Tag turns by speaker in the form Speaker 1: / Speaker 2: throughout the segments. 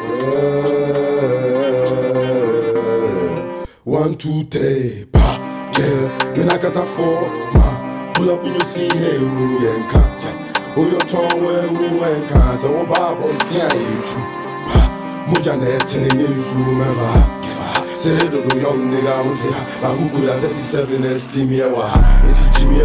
Speaker 1: 1, 2, 3, pa, yeah. Me na kata for ma. Pull up in your scene, who yanka, yeah. Oh, your tongue, who yanka, so Bob on Tia, pa. Moja net in the never. Say do young nigga out here. I who could have 37 esteem here. It's Jimmy,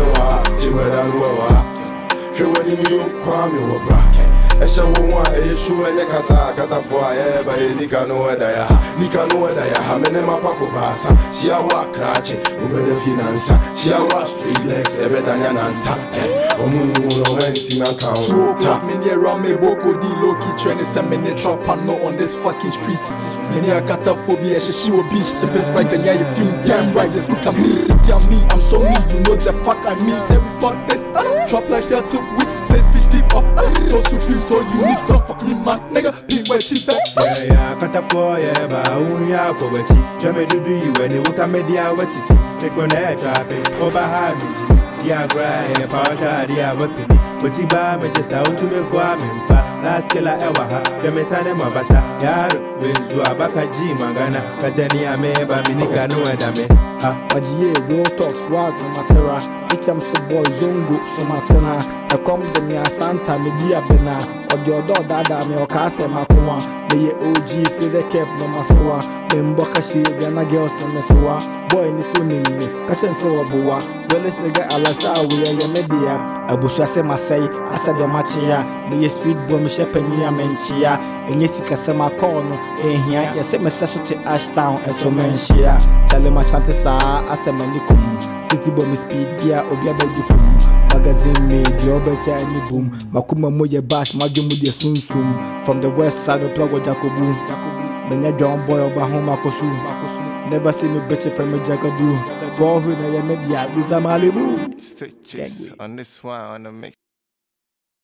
Speaker 1: she went in New Kwame or Bracket. I shall want a shoe and a casa, cut for a by Nika no Daya, Nika no Daya, Hamenema Pafo Bassa, she a walk cratch, over the finance, she a walk street legs, a better than an tap. Omuno renting account.
Speaker 2: So tap me near around me, Boko D low key training some minute trap and no on this fucking street. Many a cataphobia, she will be the best right and yeah, you feel damn right. Just look at me, I'm so me, you know the fuck I mean. Every fuck this, trap like that too weak. Say 50 off, so supreme, so unique. Don't fuck me, man, nigga. Be where she fat.
Speaker 3: Yeah, cataphobia, but unya go with you. Jammy do you when you come media what it. Take on air trapping over Hamid. Yeah, cry, power, yeah, weapon. But you buy me just out to me for me. Last killer ever, Jamesana Mabasa, Yar, with Zuabaka G, Magana, Satania, Meba, Minika, no Adame.
Speaker 4: But yeah, real talk, swag, no matter. Each am so boy, Zongo, so matana. I come to me, Santa, Media Bena, or your dog, Dada, me, or Casa, Makuma. May OG, feel the cap, no Masua. Memboka, she, Viana girls, no Mesua. Boy, ni so name me, catch and so a boa. Well, let's nigga, I last hour, we are your media. I bush, I say, Masay, I said the machia. Me, street boy, Shepenia, Menchia, and Yessica Sama Corno, and here, you say, Messassuti Ashtown, and so Menchia. Chalema Chantesa, as a manicum. City bomb speed, dear, Obia Bedifum. Magazine made your better any boom. Makuma Moya Bash, Majumu Sun Sum. From the west side of Plago Jacobu. Menya John Boy or Bahoma Kosu. Never see me better from a Jacadu. For who I am media, Busa Malibu.
Speaker 5: Stitches on this one on the mix.